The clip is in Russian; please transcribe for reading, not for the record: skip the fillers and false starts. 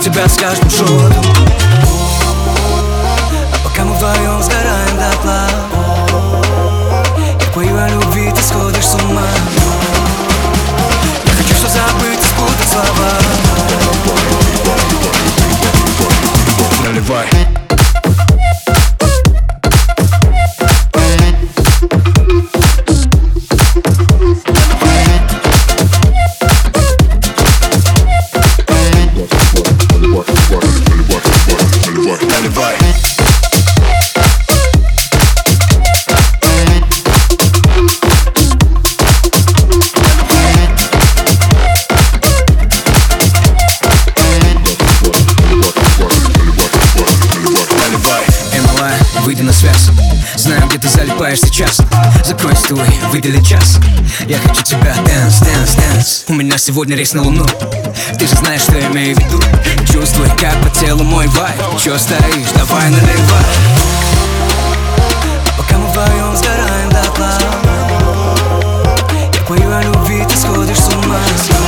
тебя с каждым шотом. А пока мы вдвоем сгораем дотла, я пою о любви, ты сходишь с ума. Я хочу все забыть и спутать слова. Наливай. Наливай. Выйди на связь, знаю, где ты залипаешь сейчас. Закрой стуй, выдели час. Я хочу тебя, dance, dance, dance. У меня сегодня рейс на луну. Ты же знаешь, что я имею в виду. Чувствуй, как по телу мой вайб. Чё стоишь, давай наливай. Пока мы вдвоем сгораем дотла, я пою о любви, ты сходишь с ума.